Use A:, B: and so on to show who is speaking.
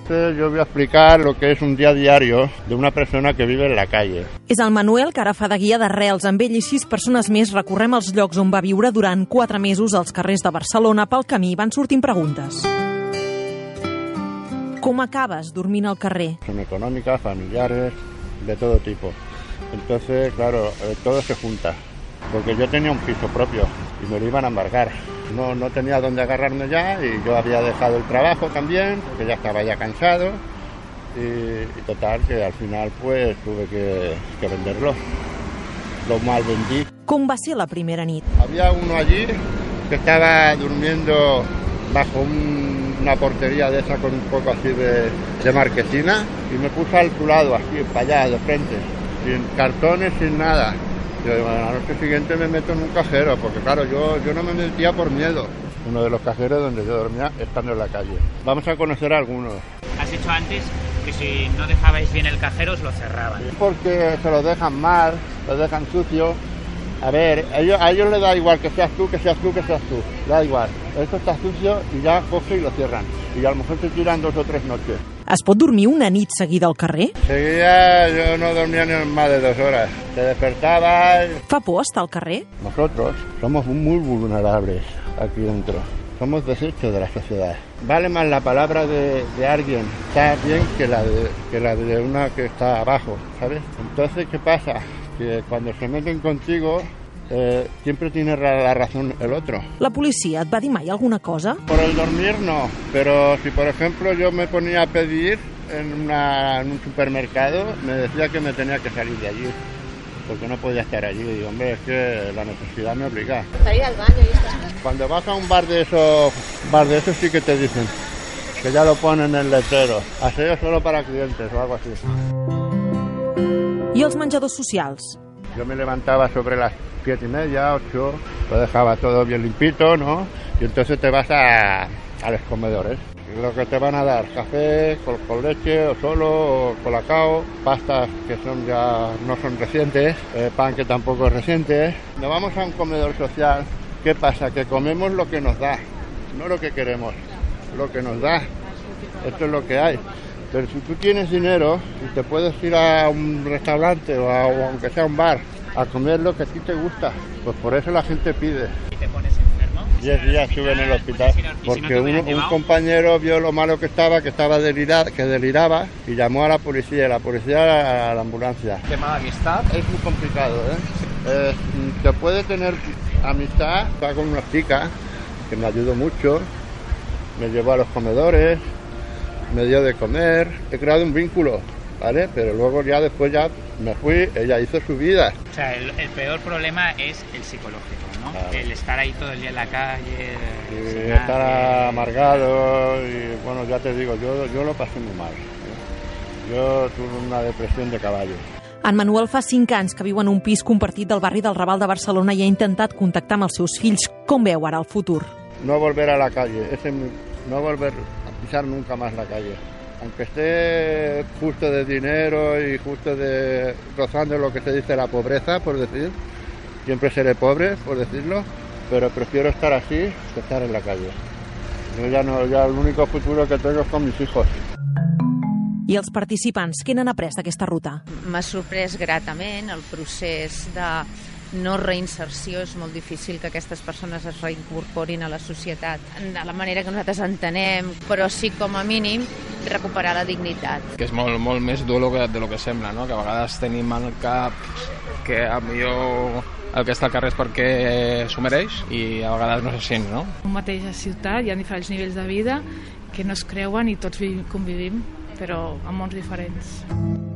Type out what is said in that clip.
A: Entonces yo voy a explicar lo que es un día diario de una persona que vive en la calle.
B: És el Manuel, que ara fa de guia d'arrels. Amb ell i 6 persones més recorrem els llocs on va viure durant 4 mesos als carrers de Barcelona. Pel camí van sortint preguntes. Com acabes dormint al carrer?
A: Son económicas, familiares, de todo tipo. Entonces, claro, todo se junta. Porque yo tenía un piso propio y me lo iban a embargar. No tenía dónde agarrarme ya y yo había dejado el trabajo también, porque ya estaba ya cansado. Y total, que al final pues tuve que venderlo. Lo mal vendí.
B: Com va ser la primera nit?
A: Había uno allí que estaba durmiendo bajo una portería de esa con un poco así de marquesina y me puse al su lado, así, para allá, de frente, sin cartones, sin nada. Yo digo, a la noche siguiente me meto en un cajero, porque claro, yo no me metía por miedo. Uno de los cajeros donde yo dormía estando en la calle. Vamos a conocer a algunos.
C: Has dicho antes que si no dejabais bien el cajero os lo cerraban.
A: Porque se lo dejan mal, lo dejan sucio. A ver, a ellos les da igual que seas tú, que seas tú, que seas tú. Da igual. Esto está sucio y ya coge y lo cierran. Y a lo mejor se tiran 2 o 3 noches.
B: Es pot dormir una nit seguida al carrer?
A: Seguida yo no dormía ni más de 2 horas. Te despertaba.
B: Fa por estar al carrer?
A: Nosotros somos muy vulnerables aquí dentro. Somos desechos de la sociedad. Vale más la palabra de alguien está bien que la de una que está abajo, ¿sabes? Entonces, ¿qué pasa? Que cuando se meten contigo, siempre tiene la razón el otro.
B: La policia et va dir mai alguna cosa?
A: Por el dormir no, pero si por ejemplo yo me ponía a pedir en un supermercado, me decía que me tenía que salir de allí, porque no podía estar allí. Y digo, hombre, es que la necesidad me obliga.
D: Salir al baño y estas cosas.
A: Cuando vas a un bar de esos sí que te dicen, que ya lo ponen en el letrero, aseo solo para clientes o algo así.
B: I els menjadors socials?
A: Yo me levantaba sobre las 7:30, 8, lo dejaba todo bien limpito, ¿no? Y entonces te vas a los comedores. Lo que te van a dar, café con leche o solo, o colacao, pastas que no son recientes, pan que tampoco es reciente. Nos vamos a un comedor social. ¿Qué pasa? Que comemos lo que nos da, no lo que queremos, lo que nos da. Esto es lo que hay. Pero si tú tienes dinero y te puedes ir a un restaurante o aunque sea un bar a comer lo que a ti te gusta, pues por eso la gente pide.
C: ¿Y te pones enfermo?
A: 10 días estuve en el hospital porque un compañero vio lo malo que deliraba y llamó a la policía a la ambulancia.
E: El tema de amistad
A: es muy complicado, ¿eh? Te puede tener amistad, estaba con una chica que me ayudó mucho, me llevó a los comedores, me dio de comer, he creado un vínculo, ¿vale? Pero luego después me fui, ella hizo su vida.
C: O sea, el peor problema es el psicológico, ¿no? Claro. El estar ahí todo el día en la calle,
A: y estar amargado y bueno, ya te digo, yo lo pasé muy mal. Yo tuve una depresión de caballo.
B: En Manuel fa 5 anys que viu en un pis compartit del barri del Raval de Barcelona i ha intentat contactar amb els seus fills. Com veu ara el futur?
A: No volver a la calle, no volver a pisar nunca más la calle. Aunque esté justo de dinero y justo rozando lo que se dice la pobreza, por decir, siempre seré pobre, por decirlo, pero prefiero estar así que estar en la calle. Yo ya el único futuro que tengo es con mis hijos.
B: I els participants, què n'han après d'aquesta ruta?
D: M'ha sorprès gratament el procés de no reinserció. És molt difícil que aquestes persones es reincorporin a la societat de la manera que nosaltres entenem, però sí, com a mínim, recuperar la dignitat.
E: Que és molt més dur de lo que sembla, no? Que a vegades tenim al cap que millor el que està al carrer és perquè s'ho mereix i a vegades no és així, no?
F: En mateixa ciutat hi ha diferents nivells de vida que no es creuen i tots convivim, però en mons diferents.